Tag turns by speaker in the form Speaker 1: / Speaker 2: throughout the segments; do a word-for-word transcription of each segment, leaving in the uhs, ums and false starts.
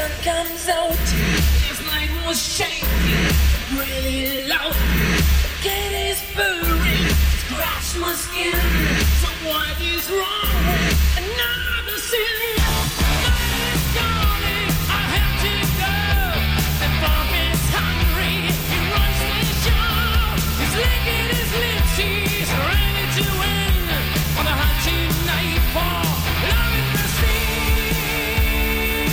Speaker 1: sun comes out. His night was shaking, really loud. Cat is furry, scratch my skin. So what is wrong with another sin? Night is calling, I have to go. And Bob is hungry, he runs the show. He's licking his lips, he's ready to win. On a hunting night for love in the sea.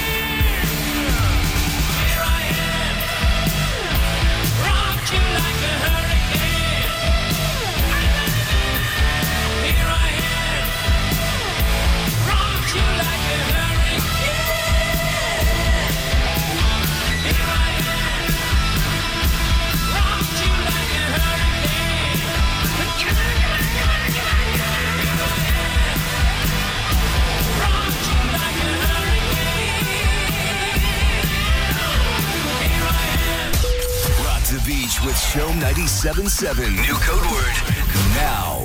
Speaker 1: Here I am, rock you like a hurricane. Here I am, rock you like a hurricane. Here I am, rock you like a hurricane. Here I am, rock you like a hurricane. Here I am.
Speaker 2: Rock the Beach with Show ninety-seven point seven. New code word now.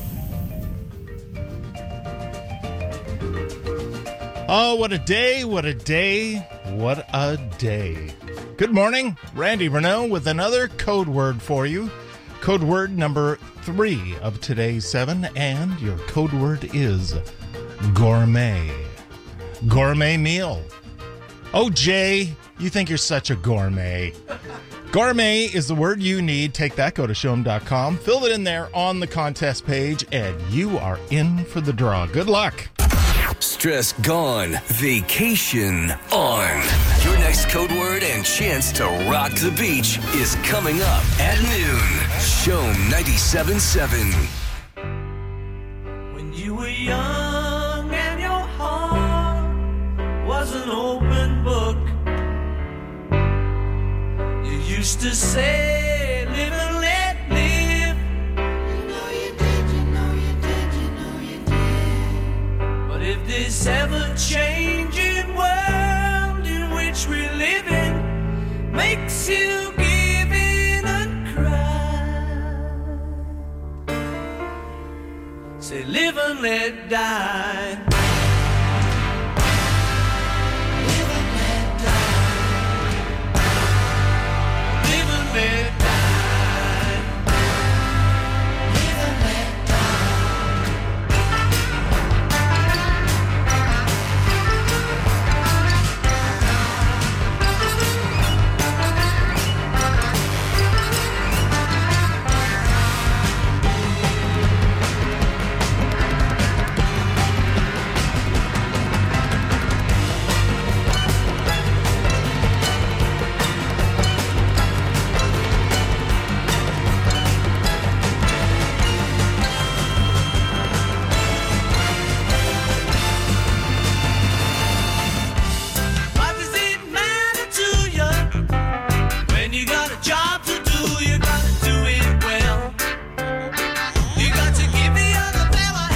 Speaker 3: Oh, what a day, what a day, what a day. Good morning, Randy Renault with another code word for you. Code word number three of today's seven, and your code word is gourmet. Gourmet meal. Oh, Jay, you think you're such a gourmet. Gourmet is the word you need. Take that, go to show em dot com, fill it in there on the contest page, and you are in for the draw. Good luck.
Speaker 2: Stress gone. Vacation on. Your next code word and chance to rock the beach is coming up at noon. Show ninety-seven point seven.
Speaker 4: When you were young and your heart was an open book, you used to say, live and let live. You know you did, you know you did, you know you did. But if this ever-changing world in which we live in makes you give in and cry, say live and let die. Live and let die. Live and let die. Live and let die. What does it matter to you when you got a job to do? You gotta do it well. You got to give the other fella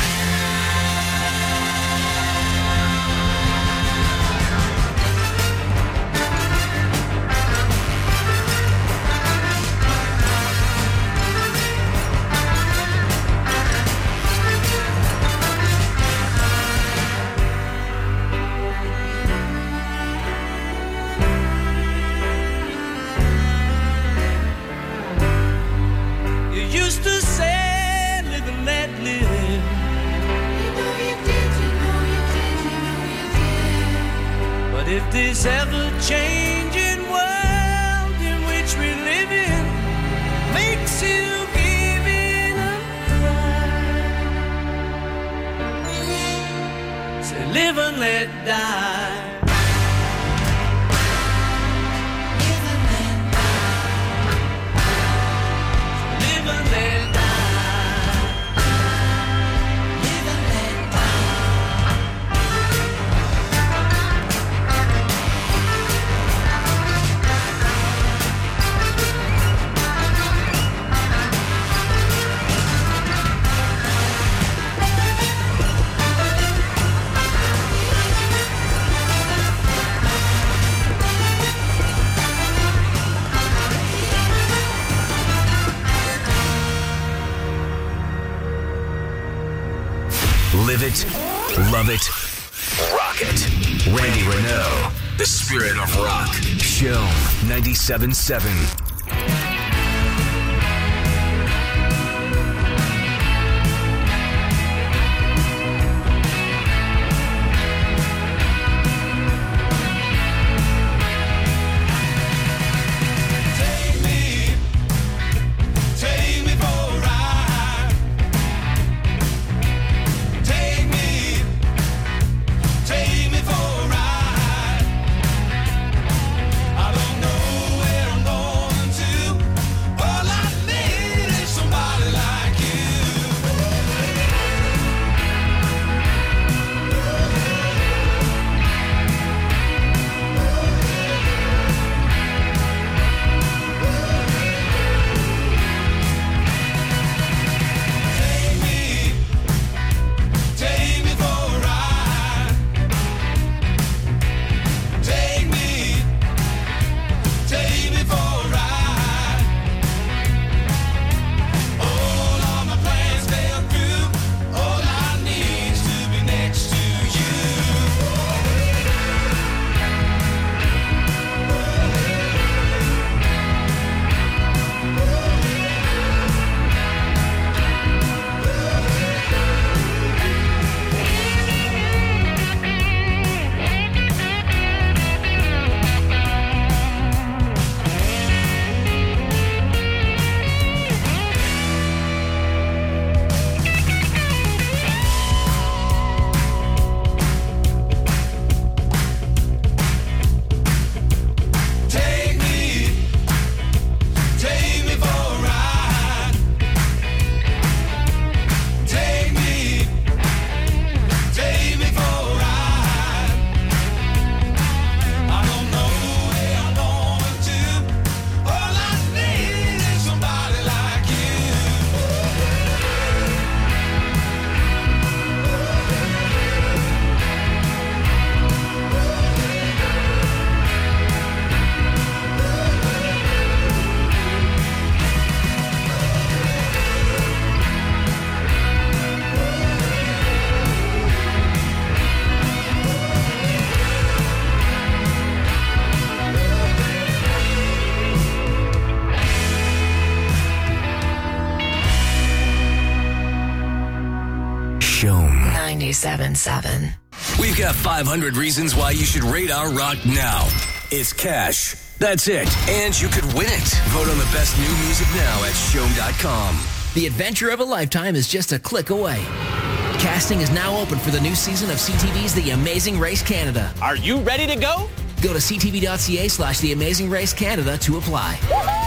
Speaker 4: you used to say, live and let live. You know you did, you know you did, you know you did. But if this ever-changing world in which we live in makes you give in and cry, say live and let die. Live and let die. Live and let die. Live and let die.
Speaker 2: Live it, love it, rock it. Randy Renault the spirit of rock. Show ninety-seven point seven.
Speaker 5: ninety-seven point seven.
Speaker 2: We've got five hundred reasons why you should rate our rock now. It's cash. That's it. And you could win it. Vote on the best new music now at shome dot com.
Speaker 6: The adventure of a lifetime is just a click away. Casting is now open for the new season of C T V's The Amazing Race Canada.
Speaker 7: Are you ready to go?
Speaker 6: Go to c t v dot c a slash The Amazing Race Canada to apply.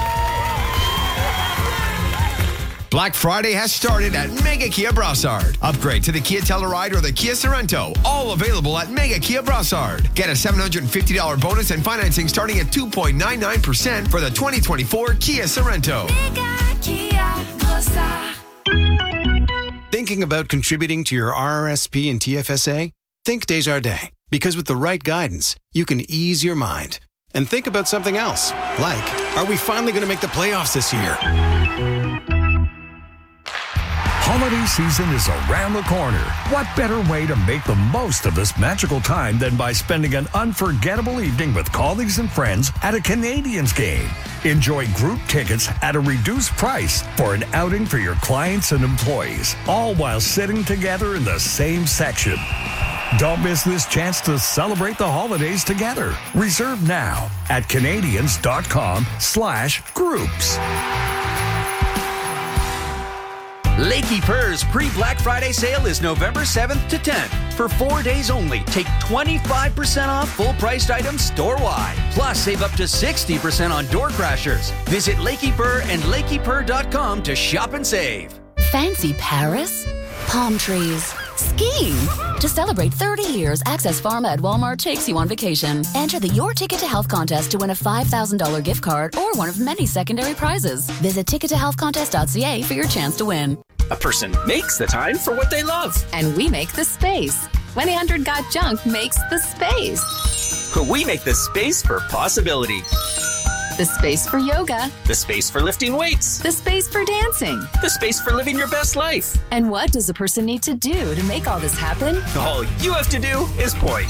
Speaker 8: Black Friday has started at Mega Kia Brossard. Upgrade to the Kia Telluride or the Kia Sorento. All available at Mega Kia Brossard. Get a seven hundred fifty dollars bonus and financing starting at two point nine nine percent for the twenty twenty-four Kia Sorento.
Speaker 9: Mega Kia Brossard.
Speaker 10: Thinking about contributing to your R R S P and T F S A? Think Desjardins. Because with the right guidance, you can ease your mind. And think about something else. Like, are we finally going to make the playoffs this year?
Speaker 11: Holiday season is around the corner. What better way to make the most of this magical time than by spending an unforgettable evening with colleagues and friends at a Canadiens game? Enjoy group tickets at a reduced price for an outing for your clients and employees, all while sitting together in the same section. Don't miss this chance to celebrate the holidays together. Reserve now at Canadiens.com slash groups.
Speaker 7: Lakey Purr's pre-Black Friday sale is November seventh to tenth. For four days only, take twenty-five percent off full-priced items store-wide. Plus, save up to sixty percent on door crashers. Visit Lakey Purr and Lakey Purr dot com to shop and save.
Speaker 12: Fancy Paris? Palm trees. Skiing. To celebrate thirty years, Access Pharma at Walmart takes you on vacation. Enter the Your Ticket to Health contest to win a five thousand dollars gift card or one of many secondary prizes. Visit ticket to health contest dot c a for your chance to win.
Speaker 7: A person makes the time for what they love.
Speaker 13: And we make the space. one eight hundred got junk makes the space.
Speaker 7: We make the space for possibility.
Speaker 13: The space for yoga.
Speaker 7: The space for lifting weights.
Speaker 13: The space for dancing.
Speaker 7: The space for living your best life.
Speaker 13: And what does a person need to do to make all this happen?
Speaker 7: All you have to do is point.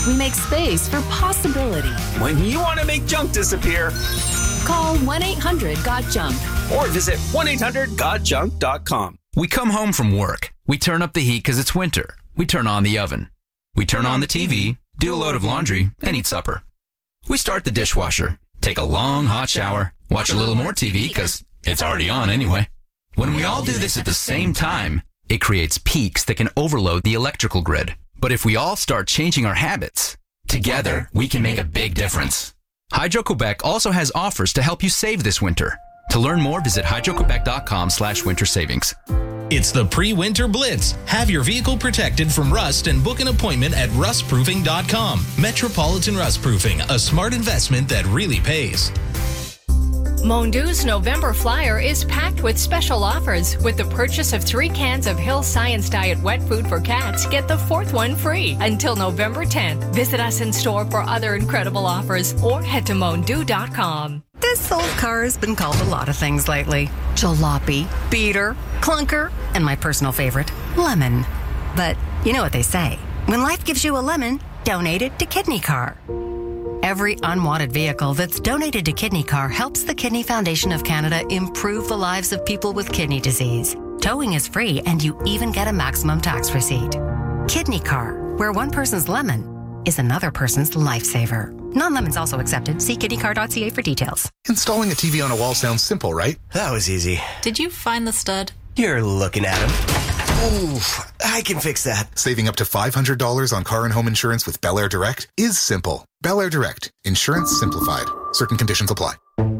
Speaker 13: we make space for possibility.
Speaker 14: When you want to make junk disappear,
Speaker 13: call one eight hundred got junk
Speaker 14: or visit one eight hundred got junk dot com.
Speaker 15: We come home from work. We turn up the heat because it's winter. We turn on the oven. We turn on the T V, do a load of laundry, and eat supper. We start the dishwasher, take a long hot shower, watch a little more T V because it's already on anyway. When we all do this at the same time, it creates peaks that can overload the electrical grid. But if we all start changing our habits, together we can make a big difference. Hydro-Quebec also has offers to help you save this winter. To learn more, visit hydro quebec dot com slash winter savings.
Speaker 16: It's the pre-winter blitz. Have your vehicle protected from rust and book an appointment at rust proofing dot com. Metropolitan Rust Proofing, a smart investment that really pays.
Speaker 17: Mondu's November flyer is packed with special offers. With the purchase of three cans of Hill Science Diet wet food for cats, get the fourth one free until November tenth. Visit us in store for other incredible offers or head to mondu dot com.
Speaker 18: This old car has been called a lot of things lately. Jalopy, beater, clunker, and my personal favorite, lemon. But you know what they say. When life gives you a lemon, donate it to Kidney Car. Every unwanted vehicle that's donated to Kidney Car helps the Kidney Foundation of Canada improve the lives of people with kidney disease. Towing is free and you even get a maximum tax receipt. Kidney Car, where one person's lemon is another person's lifesaver. Non-lemons also accepted. See kidney car dot c a for details.
Speaker 19: Installing a T V on a wall sounds simple, right?
Speaker 20: That was easy.
Speaker 21: Did you find the stud?
Speaker 20: You're looking at him. Ooh, I can fix that.
Speaker 19: Saving up to five hundred dollars on car and home insurance with Bel Air Direct is simple. Bel Air Direct. Insurance simplified. Certain conditions apply.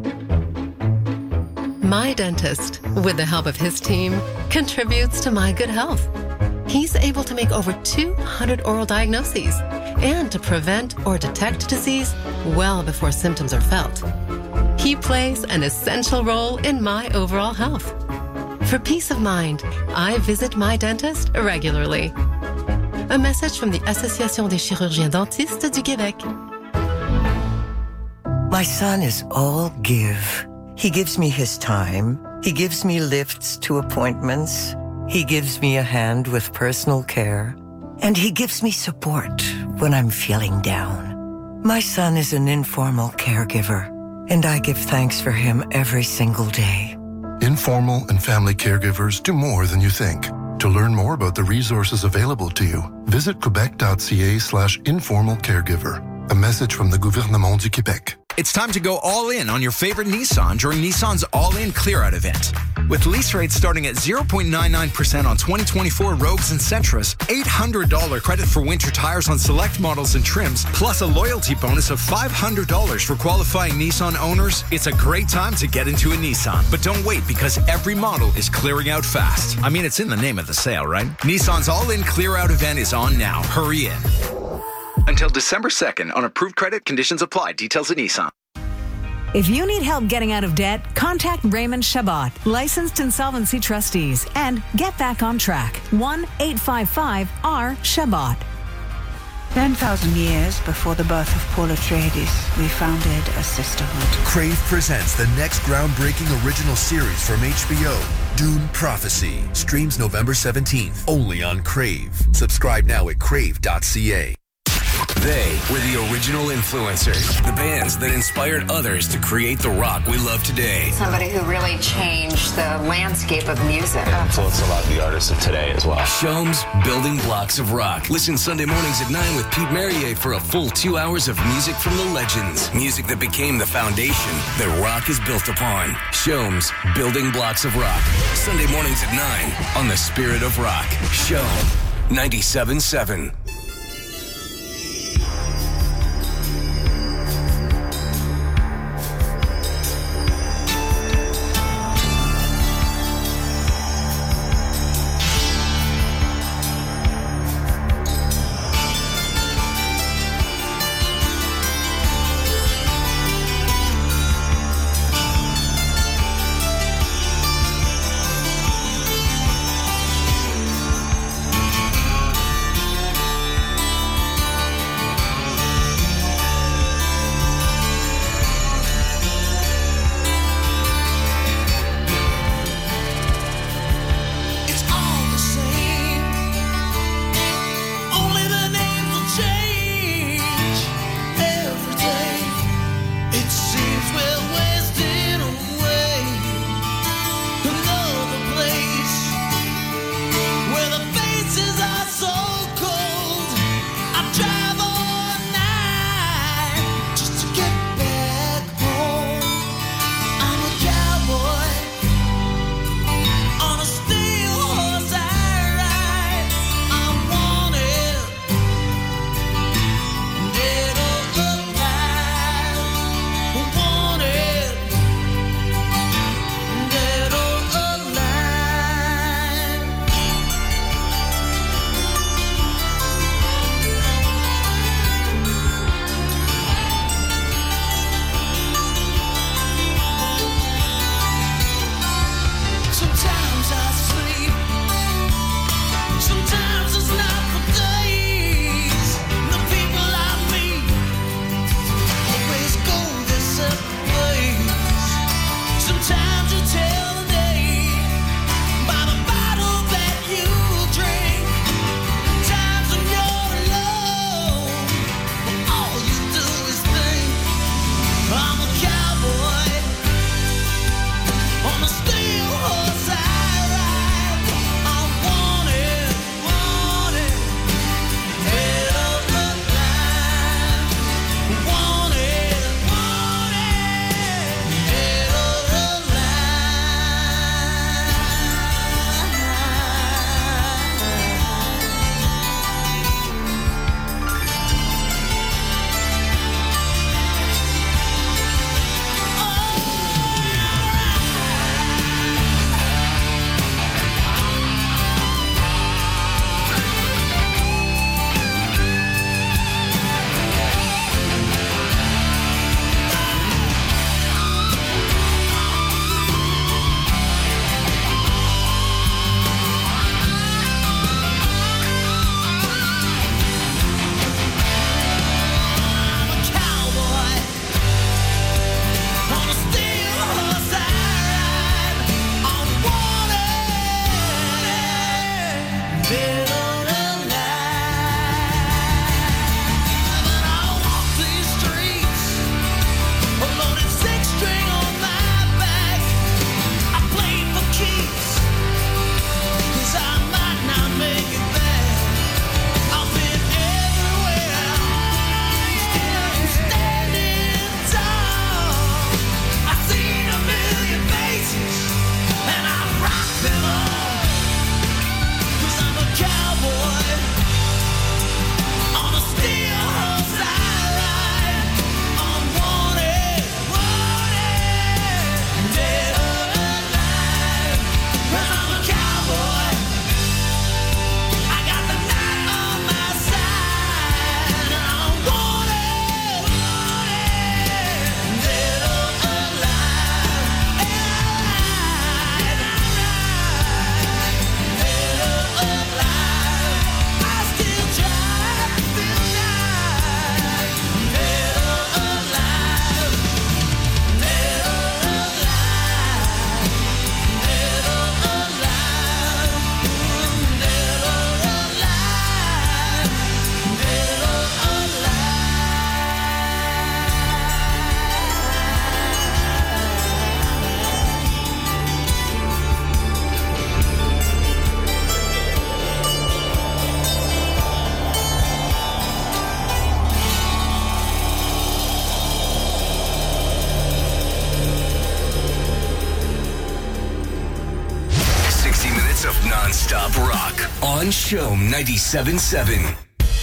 Speaker 22: My dentist, with the help of his team, contributes to my good health. He's able to make over two hundred oral diagnoses and to prevent or detect disease well before symptoms are felt. He plays an essential role in my overall health. For peace of mind, I visit my dentist regularly. A message from the Association des chirurgiens dentistes du Québec.
Speaker 23: My son is all give. He gives me his time. He gives me lifts to appointments. He gives me a hand with personal care. And he gives me support when I'm feeling down. My son is an informal caregiver, and I give thanks for him every single day.
Speaker 24: Informal and family caregivers do more than you think. To learn more about the resources available to you, visit quebec dot c a slash informal caregiver. A message from the Gouvernement du Québec.
Speaker 25: It's time to go all in on your favorite Nissan during Nissan's All-In Clear-Out event. With lease rates starting at zero point nine nine percent on twenty twenty-four Rogues and Sentras, eight hundred dollars credit for winter tires on select models and trims, plus a loyalty bonus of five hundred dollars for qualifying Nissan owners, it's a great time to get into a Nissan. But don't wait, because every model is clearing out fast. I mean, it's in the name of the sale, right? Nissan's All-In Clear-Out event is on now. Hurry in. Until December second. On approved credit, conditions apply. Details at Nissan.
Speaker 26: If you need help getting out of debt, contact Raymond Chabot, licensed insolvency trustees, and get back on track. one eight five five R Chabot.
Speaker 27: ten thousand years before the birth of Paul Atreides, we founded a sisterhood.
Speaker 28: Crave presents the next groundbreaking original series from H B O, Dune Prophecy. Streams November seventeenth, only on Crave. Subscribe now at crave dot c a.
Speaker 2: They were the original influencers, the bands that inspired others to create the rock we love today.
Speaker 29: Somebody who really changed the landscape of music.
Speaker 30: Influenced a lot of the artists of today as well.
Speaker 2: Show's Building Blocks of Rock. Listen Sunday mornings at nine with Pete Merrier for a full two hours of music from the legends. Music that became the foundation that rock is built upon. Show's Building Blocks of Rock. Sunday mornings at nine on the Spirit of Rock. Show ninety-seven point seven. nonstop rock on Show ninety-seven point seven.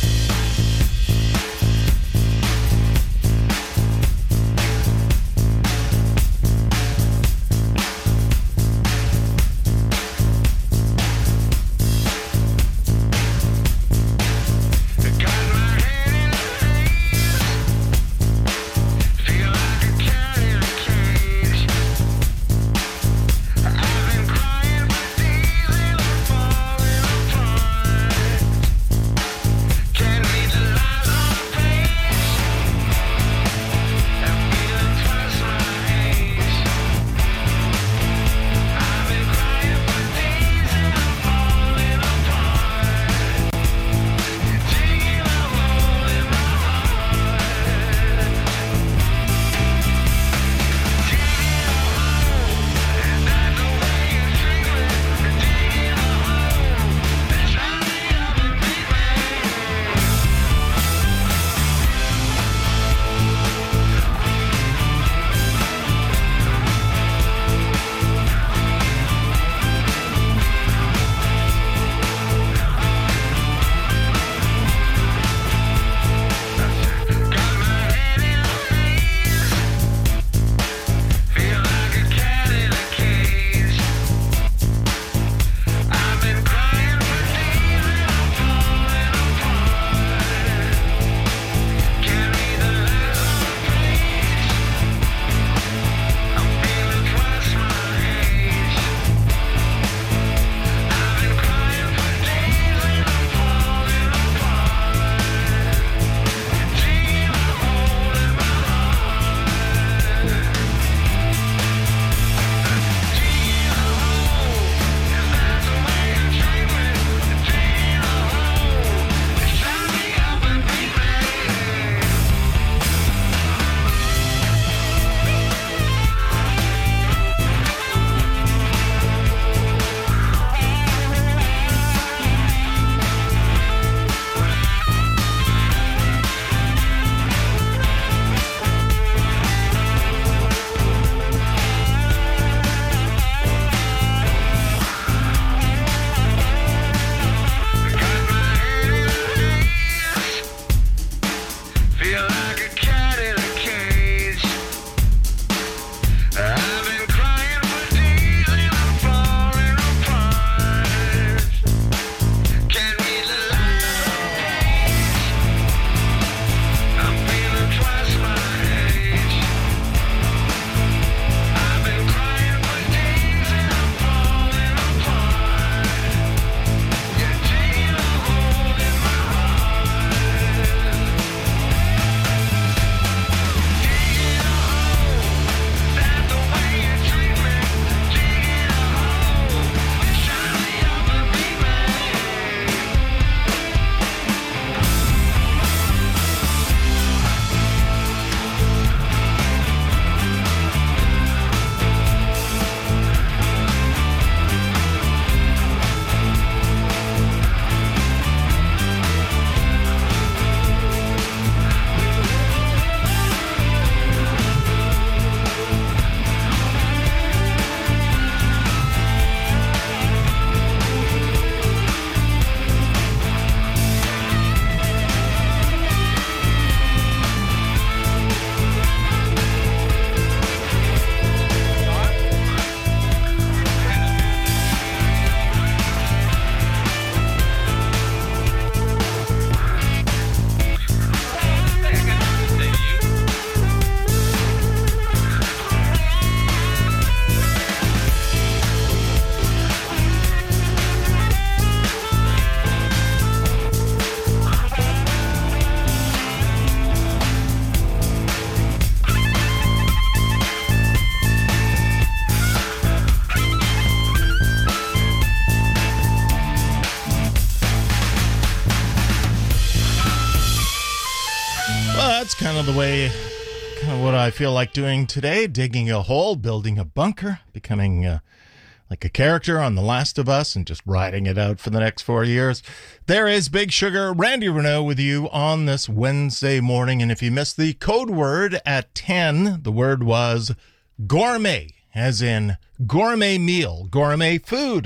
Speaker 1: that's kind of the way, kind of what I feel like doing today, digging a hole, building a bunker, becoming uh, like a character on The Last of Us and just riding it out for the next four years. There is Big Sugar, Randy Renault with you on this Wednesday morning. And if you missed the code word at ten, the word was gourmet, as in gourmet meal, gourmet food.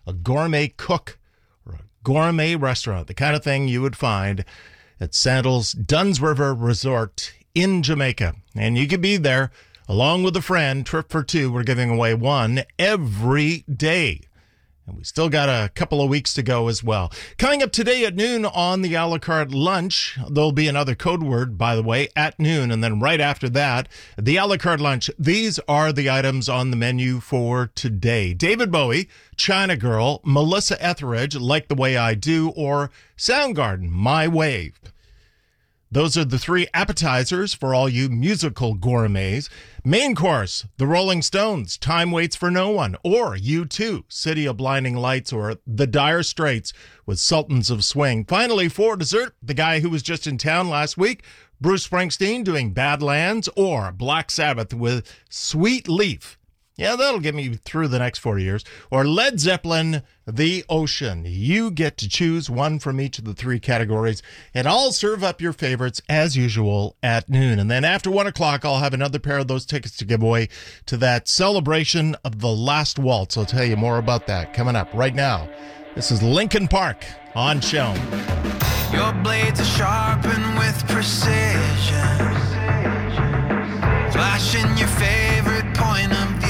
Speaker 1: a gourmet cook or a gourmet restaurant, the kind of thing you would find at Sandals Dunn's River Resort in Jamaica. And you could be there along with a friend, trip for two. We're giving away one every day. And we still got a couple of weeks to go as well. Coming up today at noon on the a la carte lunch, there'll be another code word, by the way, at noon. And then right after that, the a la carte lunch. These are the items on the menu for today. David Bowie, China Girl, Melissa Etheridge, Like the Way I Do, or Soundgarden, My Wave. Those are the three appetizers for all you musical gourmets. Main course, The Rolling Stones, Time Waits for No One, or U two, City of Blinding Lights, or The Dire Straits with Sultans of Swing. Finally, for dessert, the guy who was just in town last week, Bruce Springsteen doing Badlands, or Black Sabbath with Sweet Leaf. Yeah, that'll get me through the next four years. Or Led Zeppelin, The Ocean. You get to choose one from each of the three categories, and I'll serve up your favorites as usual at noon. And then after one o'clock, I'll have another pair of those tickets to give away to that celebration of the last waltz. I'll tell you more about that coming up right now. This is Linkin Park on Show.
Speaker 3: Your blades are sharpened with precision, flashing your favorite point of view.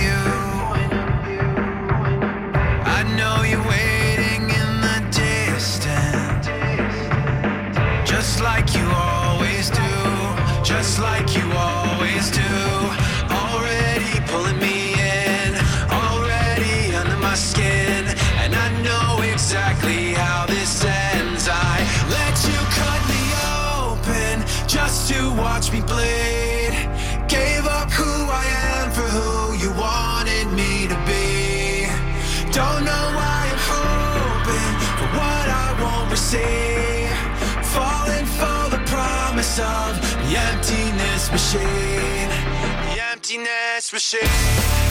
Speaker 3: I know you're waiting in the distance, just like you always do, just like you always do. Already pulling me in, already under my skin, and I know exactly how this ends. I let you cut me open just to watch me bleed. Gave up who I am for who you wanted me to be. Don't know why I'm hoping for what I won't receive. Falling for the promise of the emptiness machine. The emptiness machine.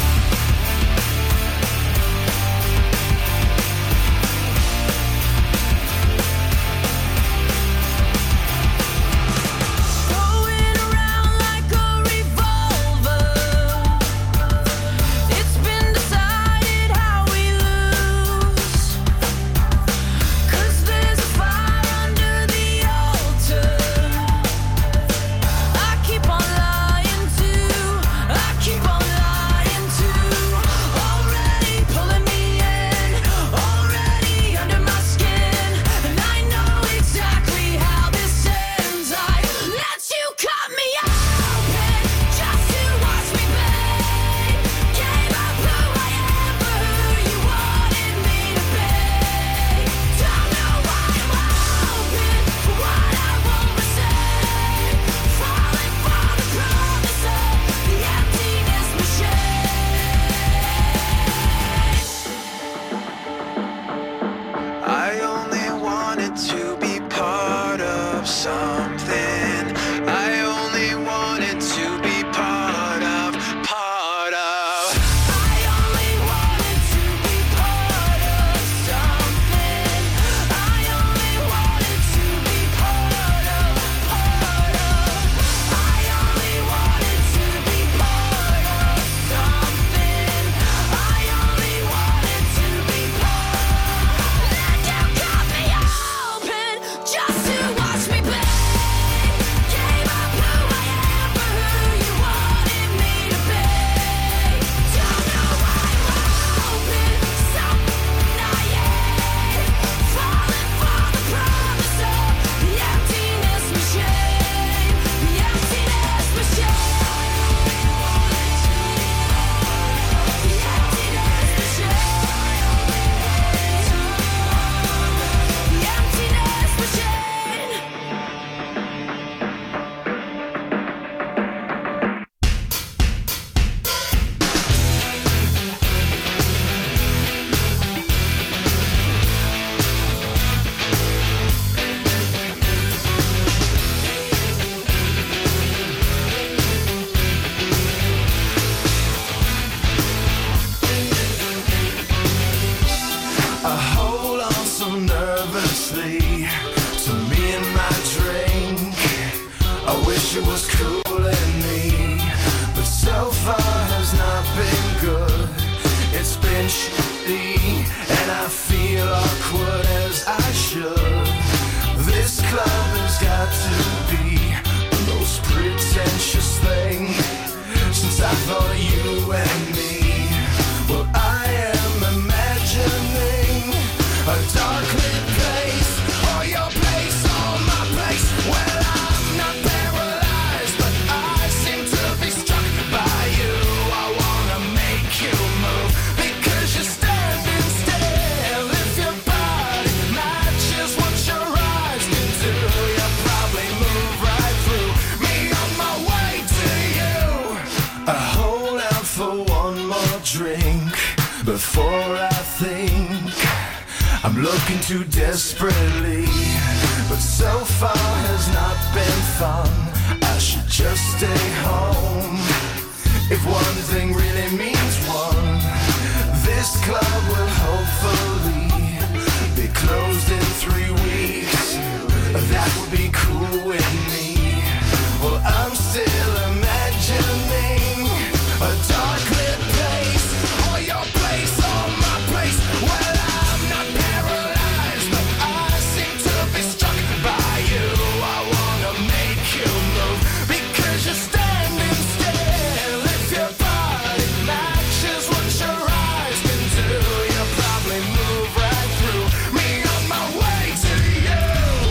Speaker 3: before I think I'm looking too desperately, but so far has not been fun. I should just stay home. If one thing really means one, this club will hopefully be closed in three weeks. That would be cool with me. Well, I'm still imagining a dark lit place, or your place, or my place. Well, I'm not paralyzed, but I seem to be struck by you. I wanna make you move because you're standing still. If your body matches what your eyes can do, you'll probably move right through me on my way to you.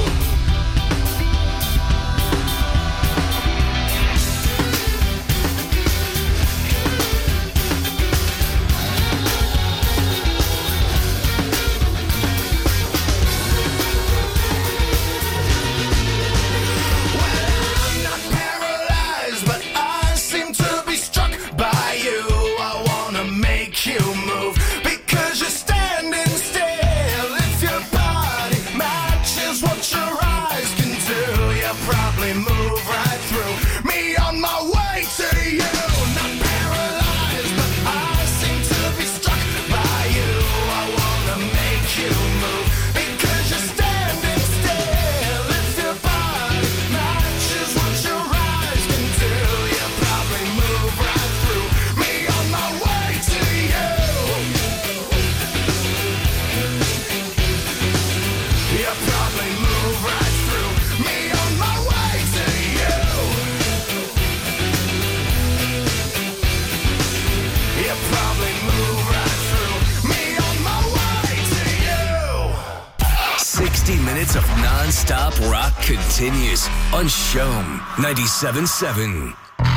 Speaker 2: sixty minutes of non-stop rock continues on Shome ninety-seven point seven.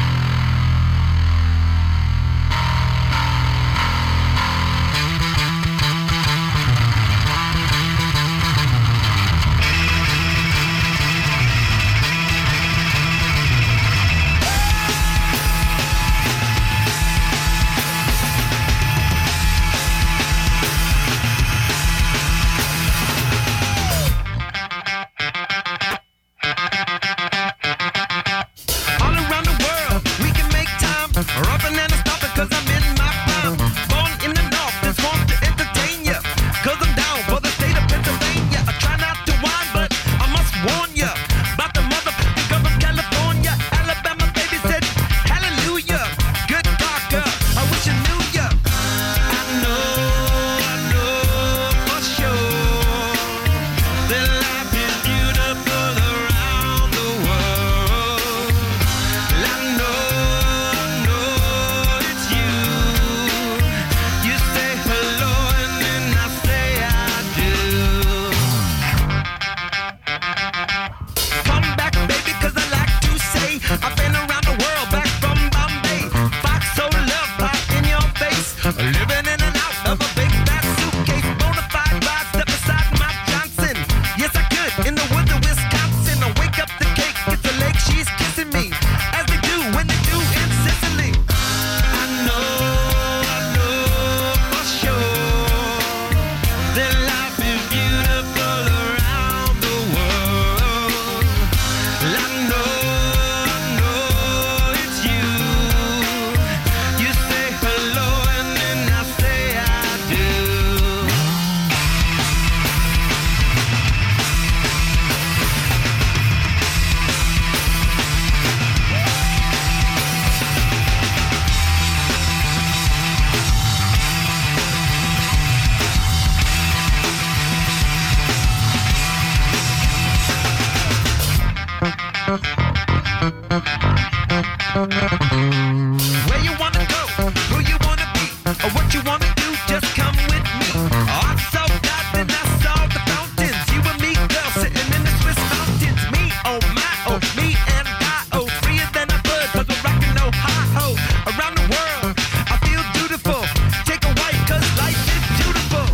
Speaker 3: Where you wanna go, who you wanna be, or what you wanna do, just come with me. Oh, I'm so glad that I saw the fountains. You and me, girl, sitting in the Swiss mountains. Me, oh my, oh me and I, oh freer than a bird, cause we're rockin' Ohio. Around the world, I feel beautiful. Take a white, cause life is beautiful.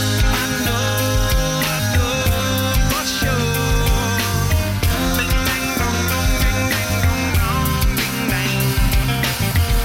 Speaker 3: I know, I know for sure. Ding, ding, dong, dong, ding, ding, dong, dong, ding, dang.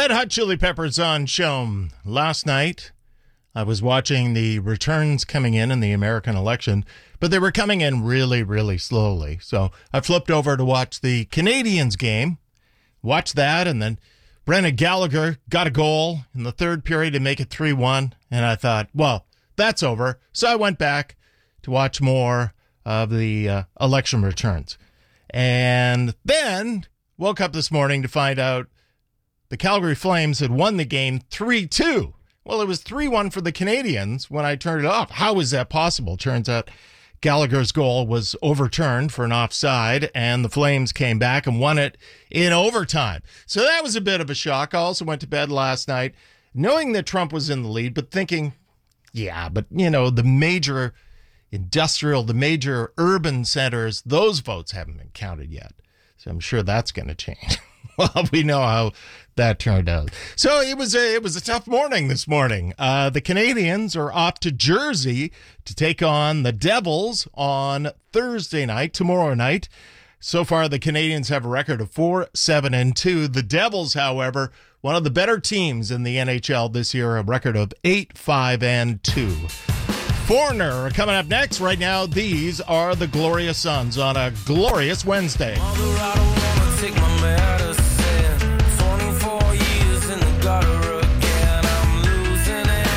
Speaker 1: Red Hot Chili Peppers on Shom. Last night, I was watching the returns coming in in the American election, but they were coming in really, really slowly. So I flipped over to watch the Canadiens game, watched that, and then Brendan Gallagher got a goal in the third period to make it three one, and I thought, well, that's over. So I went back to watch more of the uh, election returns. And then woke up this morning to find out the Calgary Flames had won the game three two. Well, it was three one for the Canadiens when I turned it off. How is that possible? Turns out Gallagher's goal was overturned for an offside, and the Flames came back and won it in overtime. So that was a bit of a shock. I also went to bed last night knowing that Trump was in the lead, but thinking, yeah, but, you know, the major industrial, the major urban centers, those votes haven't been counted yet. So I'm sure that's going to change. Well, we know how that turned out. So it was a, it was a tough morning this morning. Uh, the Canadiens are off to Jersey to take on the Devils on Thursday night, tomorrow night. So far, the Canadiens have a record of four, seven, and two. The Devils, however, one of the better teams in the N H L this year, a record of eight, five, and two. Foreigner coming up next. Right now, these are the Glorious Sons on a glorious Wednesday.
Speaker 3: Take my medicine. twenty-four years in the gutter again. I'm losing it.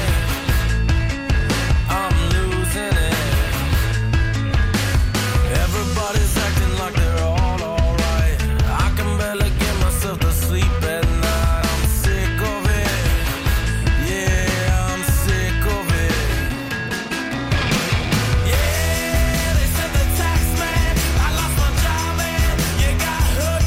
Speaker 3: I'm losing it. Everybody's acting like they're all alright. I can barely get myself to sleep at night. I'm sick of it. Yeah, I'm sick of it. Yeah, they said the tax man. I lost my job and you got hooked.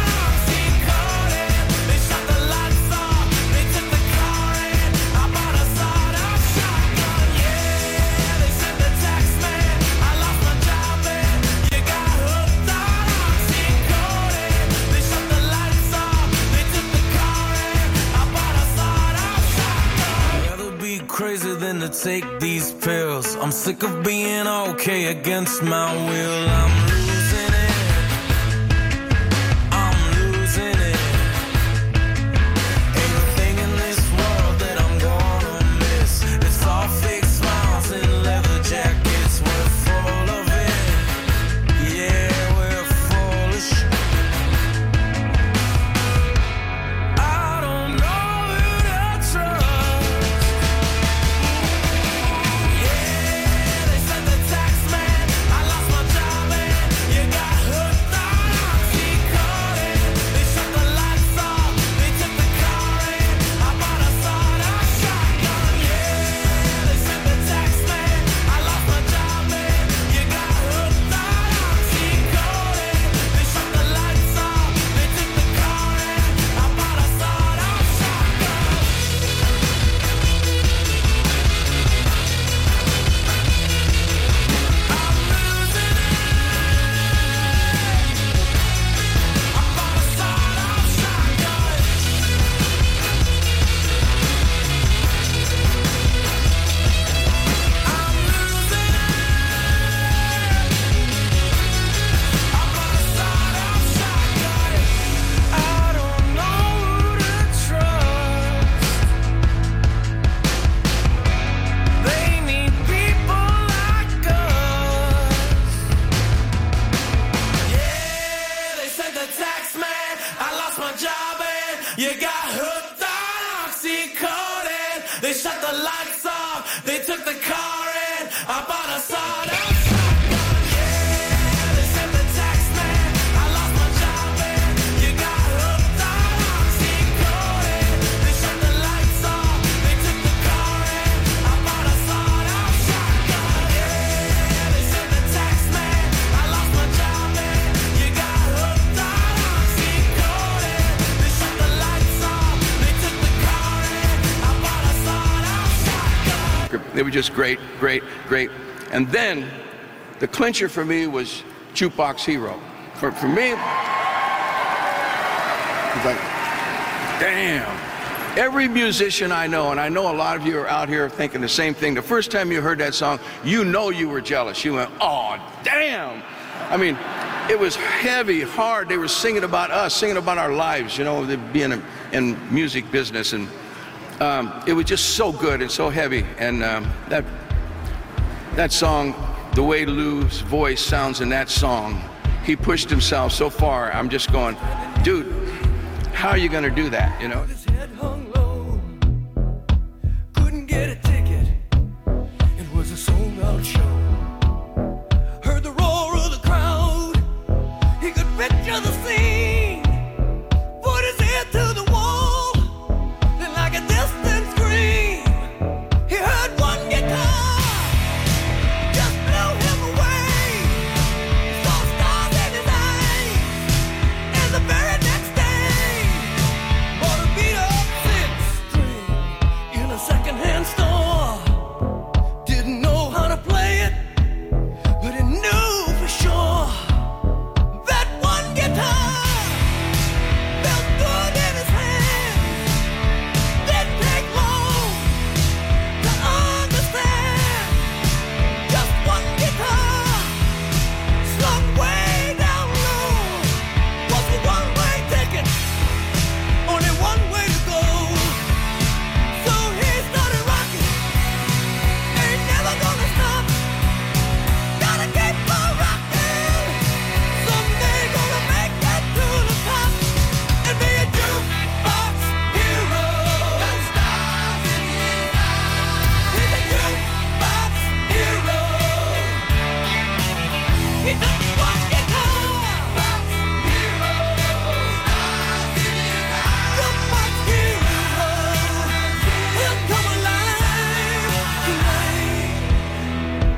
Speaker 3: Crazy than to take these pills. I'm sick of being okay against my will. I'm losing it. I'm losing it. Ain't a thing in this world that I'm gonna miss. It's all fake smiles and leather jackets. We're full of it. Yeah, we're full of shit. I don't know who to trust. They shut the lights off. They took the car in. I bought a sawed-off shotgun. Yeah, they said the tax man. I lost my job and you got hooked on oxycodone. They shut the lights off. They took the car in. I bought a sawed-off shotgun. Yeah, they said the tax man. I lost my job and you got hooked on oxycodone. They shut the lights off. They took the car in. I bought a sawed-off shotgun.
Speaker 4: They were just great, great, great. And then the clincher for me was Jukebox Hero. For, for me, it's like, damn. Every musician I know, and I know a lot of you are out here thinking the same thing, the first time you heard that song, you know you were jealous. You went, oh, damn. I mean, it was heavy, hard. They were singing about us, singing about our lives, you know, being in, in music business. And um, it was just so good and so heavy. And um, that, that song, the way Lou's voice sounds in that song, he pushed himself so far. I'm just going, dude, how are you going to do that, you know?
Speaker 3: His head hung low, couldn't get a ticket. It was a sold-out show. Heard the roar of the crowd. He could picture the scene. Put his ear to the wall, then like a distant scream, he heard one guitar just blew him away. Saw stars in his eyes, and the very next day bought a beat-up six-string in a second-hand store. Didn't know how to play it, but he knew for sure that one guitar felt good in his hands. Didn't take long to understand. Just one guitar slung way down low was a one-way ticket, only one way to go. So he started rocking, ain't never gonna stop. Gotta keep on rocking. Someday gonna make it to the top and be a jukebox hero. Got stars in his eyes. He's a jukebox hero. He took one guitar. Jukebox hero. Stars in his eyes. Jukebox hero. He'll come alive tonight.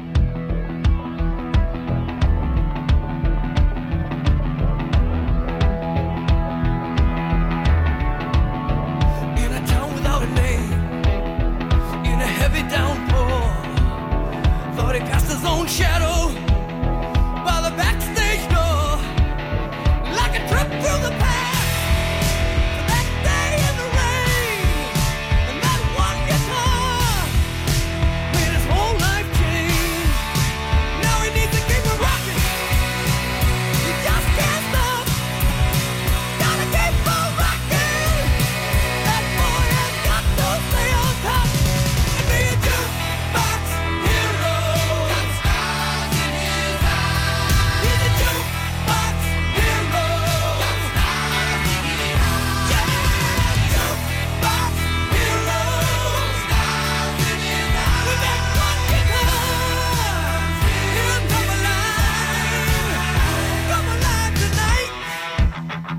Speaker 3: In a town without a name, in a heavy downpour, thought he cast his own shadow by the backstage door, like a trip through the past. To that day in the rain, and that one guitar made his whole life change. Now he needs to keep it rocking. He just can't stop. Gotta keep on rocking. That boy has got to stay on top and be a jukebox hero. Got stars in his eyes. He's a jukebox hero. Got stars in his eyes. Yeah, jukebox hero. Stars in his eyes. With that one guitar, he'll come alive. Come alive tonight.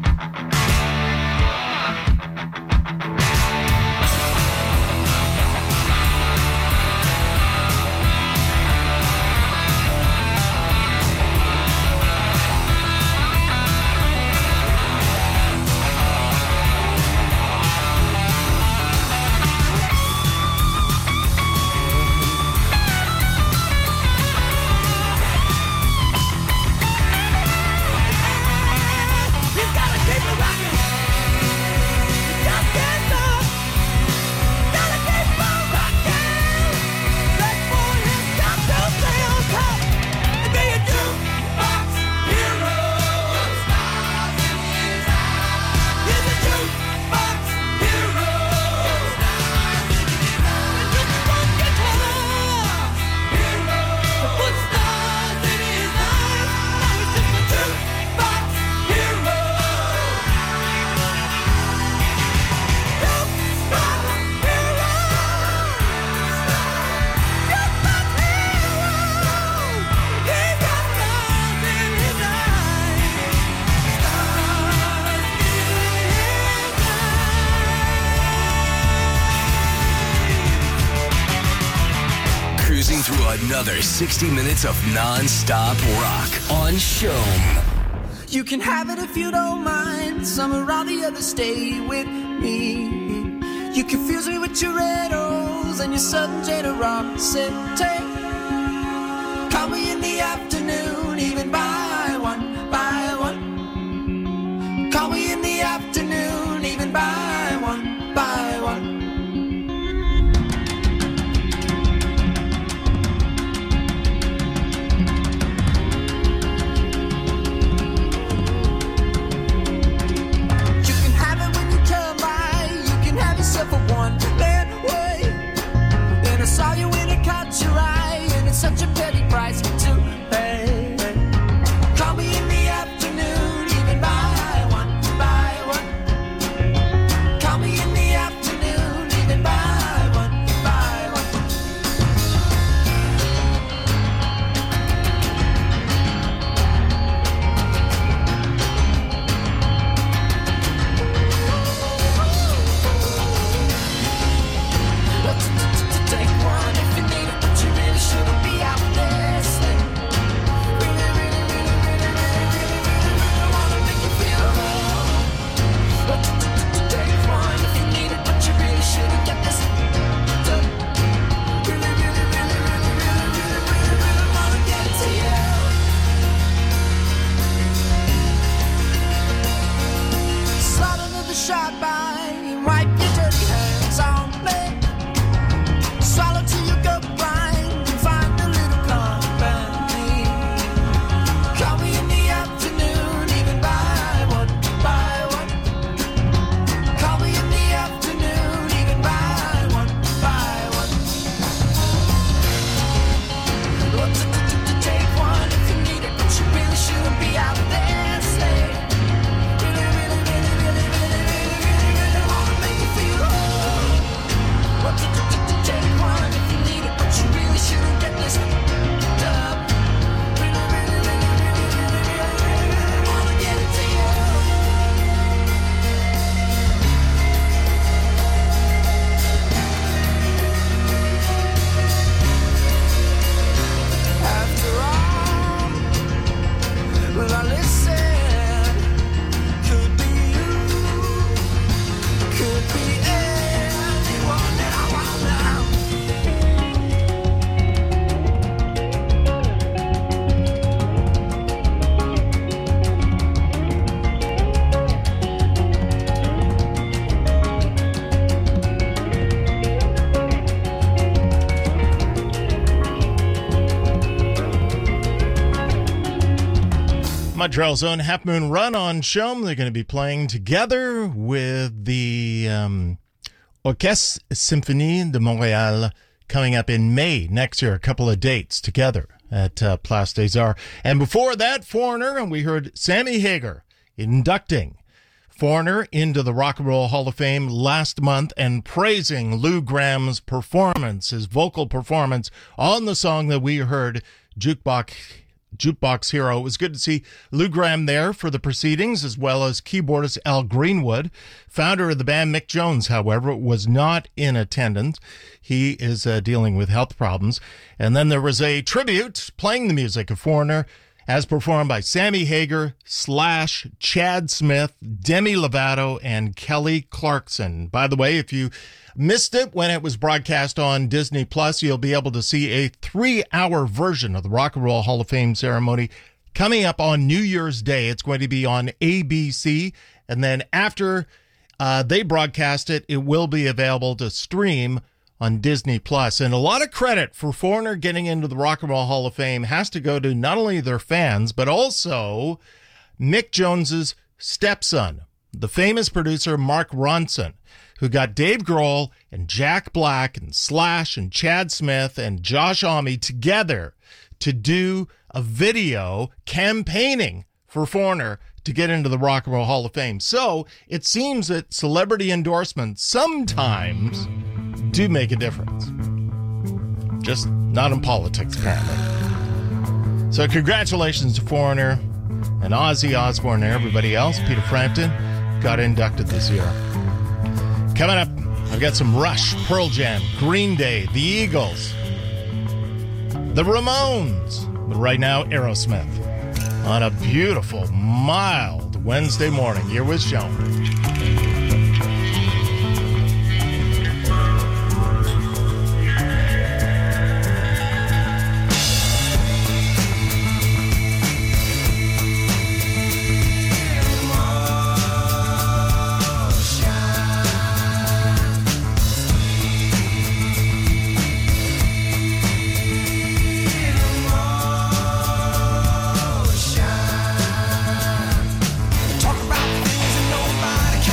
Speaker 3: He's gotta keep it rocking. He just can't stop. Gotta keep on rocking. That boy has got to stay on top and be a jukebox hero. Stars in his eyes. He's a jukebox hero. Stars in his eyes. And just one guitar hero to put stars in his eyes. Now he's just a jukebox hero.
Speaker 2: Cruising through another sixty minutes of non-stop rock on Shome.
Speaker 3: You can have it if you don't mind. Some or all the others stay with me. You confuse me with your riddles and your sudden generosity. Call me in the afternoon, even by one, by one. Call me in the afternoon, even by one, by one.
Speaker 1: Montreal's own Half Moon Run on Chaume. They're going to be playing together with the um, Orchestre Symphonie de Montréal coming up in May next year. A couple of dates together at uh, Place des Arts. And before that, Foreigner, and we heard Sammy Hagar inducting Foreigner into the Rock and Roll Hall of Fame last month and praising Lou Gramm's performance, his vocal performance on the song that we heard, Jukebox Jukebox Hero. It was good to see Lou Gramm there for the proceedings, as well as keyboardist Al Greenwood. Founder of the band, Mick Jones, however, was not in attendance. He is uh, dealing with health problems. And then there was a tribute playing the music of Foreigner as performed by Sammy Hagar, Slash, Chad Smith, Demi Lovato, and Kelly Clarkson. By the way, if you missed it when it was broadcast on Disney Plus, you'll be able to see a three-hour version of the Rock and Roll Hall of Fame ceremony coming up on New Year's Day. It's going to be on A B C, and then after uh, they broadcast it, it will be available to stream on Disney Plus. And a lot of credit for Foreigner getting into the Rock and Roll Hall of Fame has to go to not only their fans, but also Mick Jones's stepson, the famous producer Mark Ronson, who got Dave Grohl and Jack Black and Slash and Chad Smith and Josh Homme together to do a video campaigning for Foreigner to get into the Rock and Roll Hall of Fame. So it seems that celebrity endorsements sometimes do make a difference. Just not in politics, apparently. So congratulations to Foreigner and Ozzy Osbourne and everybody else. Peter Frampton got inducted this year. Coming up, I've got some Rush, Pearl Jam, Green Day, The Eagles, The Ramones, but right now, Aerosmith. On a beautiful, mild Wednesday morning, here with Chaume.
Speaker 3: Talk about things that nobody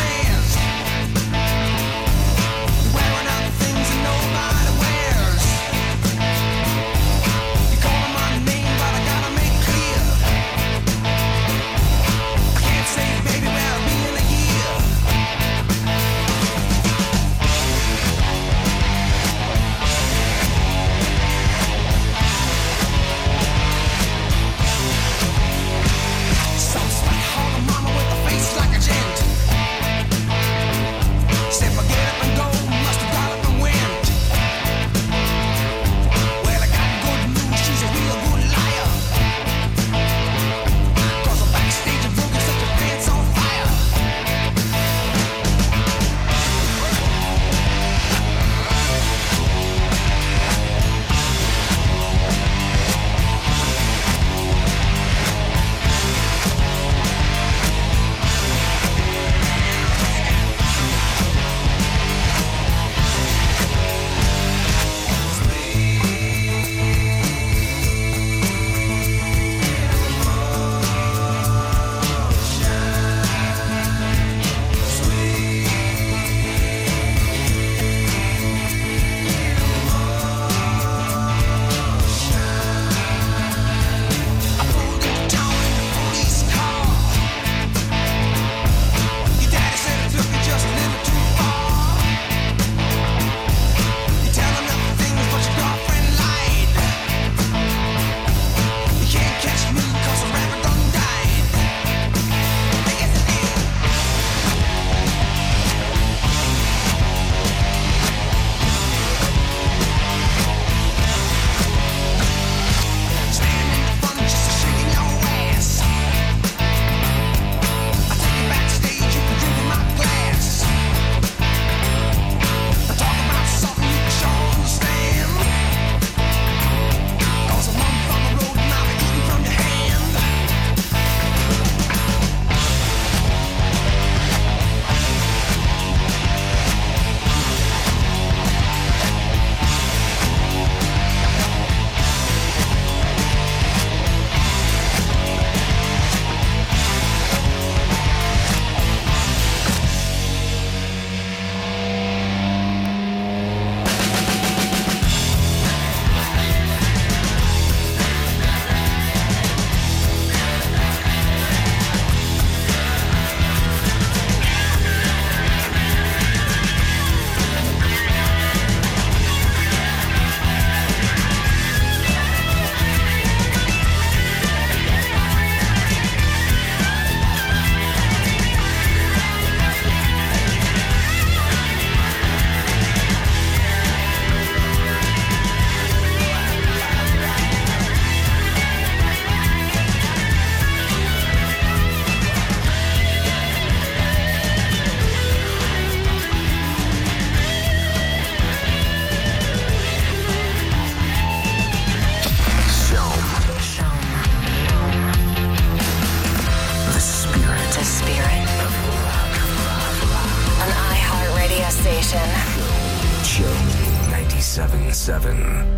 Speaker 2: ninety-seven point seven.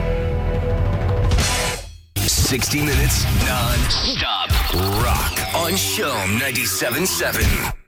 Speaker 2: sixty minutes non-stop rock on on Shome ninety-seven point seven.